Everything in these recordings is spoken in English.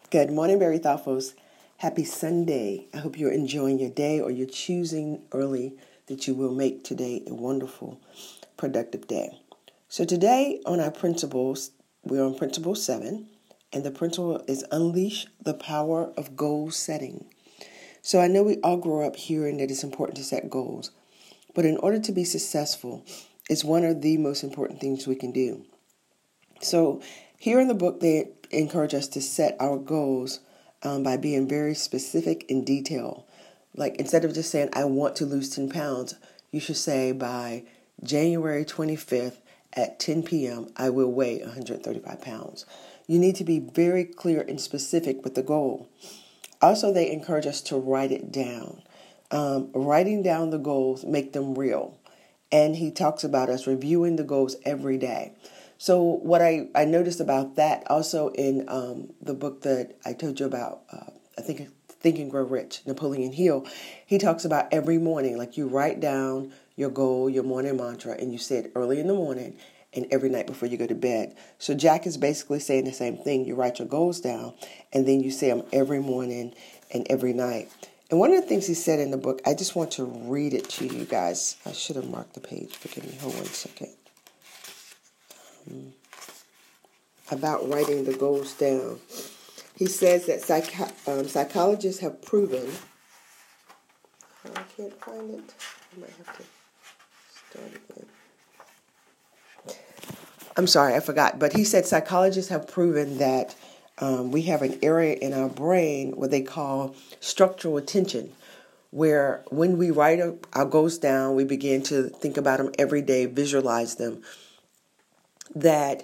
Good morning, Very Thoughtfuls. Happy Sunday. I hope you're enjoying your day or you're choosing early that you will make today a wonderful, productive day. So today on our principles, we're on principle 7, and the principle is unleash the power of goal setting. So I know we all grow up hearing that it's important to set goals, but in order to be successful, it's one of the most important things we can do. So here in the book, they encourage us to set our goals by being very specific in detail. Like instead of just saying, I want to lose 10 pounds, you should say by January 25th at 10 p.m., I will weigh 135 pounds. You need to be very clear and specific with the goal. Also, they encourage us to write it down. Writing down the goals, make them real. And he talks about us reviewing the goals every day. So what I noticed about that also in the book that I told you about, I think Think and Grow Rich, Napoleon Hill, he talks about every morning, like you write down your goal, your morning mantra, and you say it early in the morning and every night before you go to bed. So Jack is basically saying the same thing. You write your goals down and then you say them every morning and every night. And one of the things he said in the book, I just want to read it to you guys. I should have marked the page. Forgive me. Hold 1 second. About writing the goals down. He says that psychologists have proven. I can't find it. I might have to start again. I'm sorry, I forgot. But he said psychologists have proven that we have an area in our brain what they call structural attention, where when we write our goals down, we begin to think about them every day, visualize them, that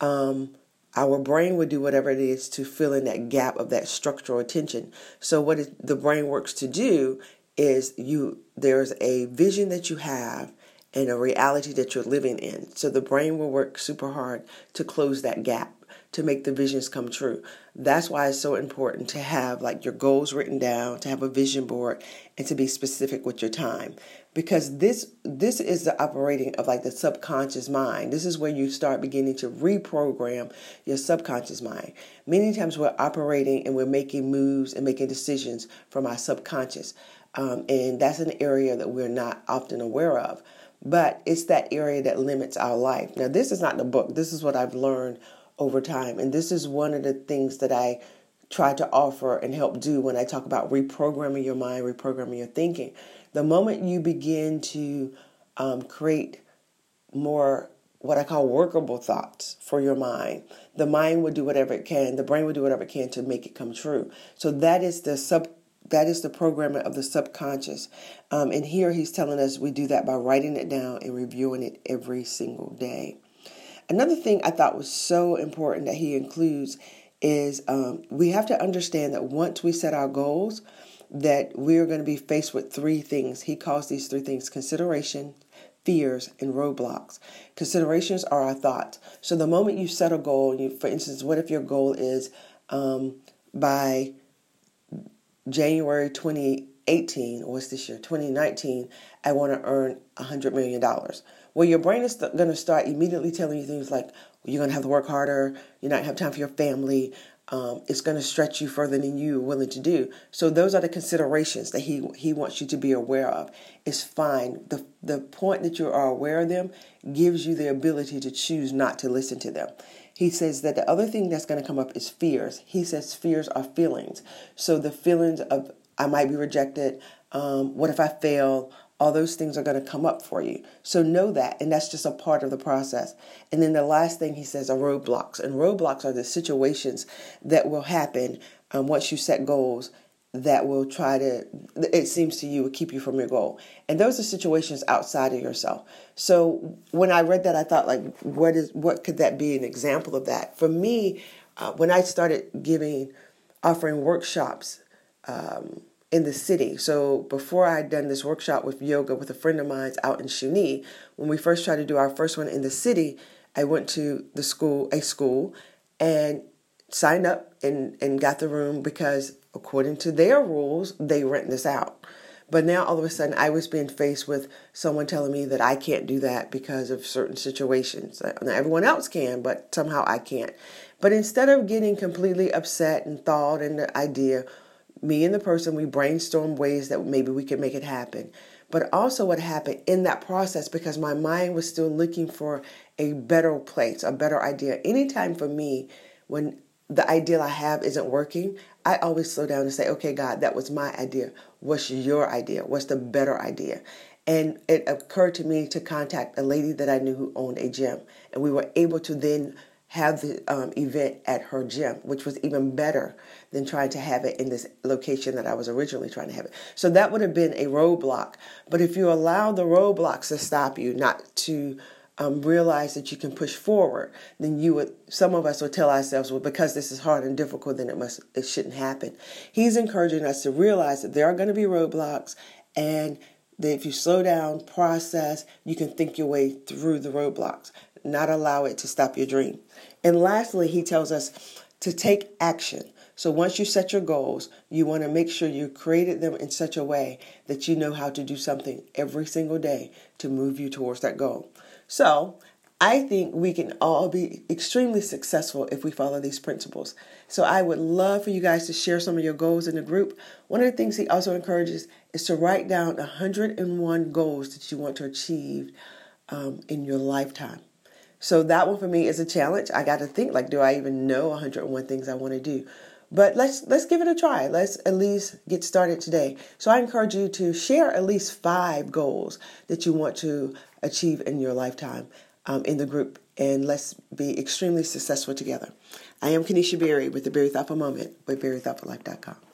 our brain would do whatever it is to fill in that gap of that structural attention. So what the brain works to do is there's a vision that you have and a reality that you're living in. So the brain will work super hard to close that gap, to make the visions come true. That's why it's so important to have like your goals written down, to have a vision board, and to be specific with your time. Because this is the operating of like the subconscious mind. This is where you start beginning to reprogram your subconscious mind. Many times we're operating and we're making moves and making decisions from our subconscious. And that's an area that we're not often aware of. But it's that area that limits our life. Now, this is not the book. This is what I've learned over time. And this is one of the things that I try to offer and help do when I talk about reprogramming your mind, reprogramming your thinking. The moment you begin to create more what I call workable thoughts for your mind, the mind will do whatever it can, the brain will do whatever it can to make it come true. So that is the programming of the subconscious. And here he's telling us we do that by writing it down and reviewing it every single day. Another thing I thought was so important that he includes is we have to understand that once we set our goals, that we're going to be faced with 3 things. He calls these 3 things consideration, fears, and roadblocks. Considerations are our thoughts. So the moment you set a goal, for instance, what if your goal is by January 2018, or what's this year, 2019, I want to earn $100 million. Well, your brain is going to start immediately telling you things like, you're going to have to work harder, you're not going to have time for your family, it's going to stretch you further than you're willing to do. So those are the considerations that he wants you to be aware of. It's fine. The point that you are aware of them gives you the ability to choose not to listen to them. He says that the other thing that's going to come up is fears. He says fears are feelings. So the feelings of I might be rejected, what if I fail? All those things are going to come up for you. So know that, and that's just a part of the process. And then the last thing he says are roadblocks. And roadblocks are the situations that will happen once you set goals that will try to, it seems to you, will keep you from your goal. And those are situations outside of yourself. So when I read that, I thought, like, what could that be an example of that? For me, when I started offering workshops in the city. So before I had done this workshop with yoga with a friend of mine out in Shawnee, when we first tried to do our first one in the city, I went to a school and signed up and got the room because according to their rules, they rent this out. But now all of a sudden I was being faced with someone telling me that I can't do that because of certain situations. Now, everyone else can, but somehow I can't. But instead of getting completely upset and thawed in the idea, me and the person, we brainstorm ways that maybe we could make it happen. But also what happened in that process, because my mind was still looking for a better place, a better idea. Anytime for me, when the ideal I have isn't working, I always slow down and say, okay, God, that was my idea. What's your idea? What's the better idea? And it occurred to me to contact a lady that I knew who owned a gym. And we were able to then have the event at her gym, which was even better than trying to have it in this location that I was originally trying to have it. So that would have been a roadblock. But if you allow the roadblocks to stop you, not to realize that you can push forward, then some of us would tell ourselves, well, because this is hard and difficult, then it shouldn't happen. He's encouraging us to realize that there are going to be roadblocks, and that if you slow down, process, you can think your way through the roadblocks, not allow it to stop your dream. And lastly, he tells us to take action. So once you set your goals, you want to make sure you created them in such a way that you know how to do something every single day to move you towards that goal. So I think we can all be extremely successful if we follow these principles. So I would love for you guys to share some of your goals in the group. One of the things he also encourages is to write down 101 goals that you want to achieve in your lifetime. So that one for me is a challenge. I got to think, do I even know 101 things I want to do? But let's give it a try. Let's at least get started today. So I encourage you to share at least 5 goals that you want to achieve in your lifetime in the group. And let's be extremely successful together. I am Kenesha Berry with the Berry Thoughtful Moment with BerryThoughtfulLife.com.